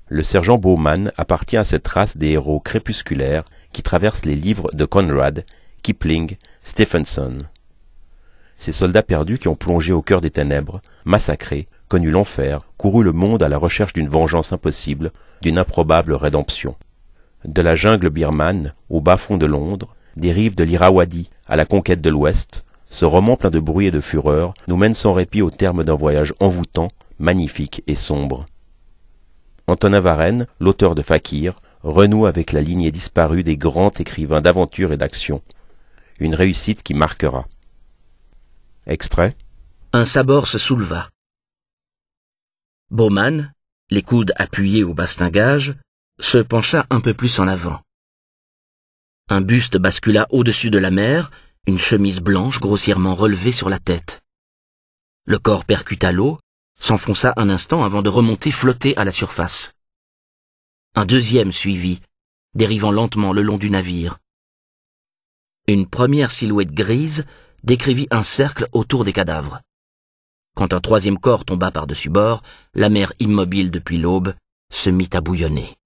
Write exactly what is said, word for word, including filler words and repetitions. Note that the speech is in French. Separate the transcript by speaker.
Speaker 1: Le sergent Bowman appartient à cette race des héros crépusculaires qui traversent les livres de Conrad, Kipling, Stephenson. Ces soldats perdus qui ont plongé au cœur des ténèbres, massacrés, connu l'enfer, couru le monde à la recherche d'une vengeance impossible, d'une improbable rédemption. De la jungle birmane au bas-fond de Londres, des rives de l'Irrawaddy à la conquête de l'Ouest, ce roman plein de bruit et de fureur nous mène sans répit au terme d'un voyage envoûtant, magnifique et sombre. Antonin Varenne, l'auteur de Fakir, renoue avec la lignée disparue des grands écrivains d'aventure et d'action. Une réussite qui marquera. Extrait.
Speaker 2: Un sabord se souleva. Bowman, les coudes appuyés au bastingage, se pencha un peu plus en avant. Un buste bascula au-dessus de la mer, une chemise blanche grossièrement relevée sur la tête. Le corps percuta l'eau, s'enfonça un instant avant de remonter flotter à la surface. Un deuxième suivit, dérivant lentement le long du navire. Une première silhouette grise décrivit un cercle autour des cadavres. Quand un troisième corps tomba par-dessus bord, la mer immobile depuis l'aube se mit à bouillonner.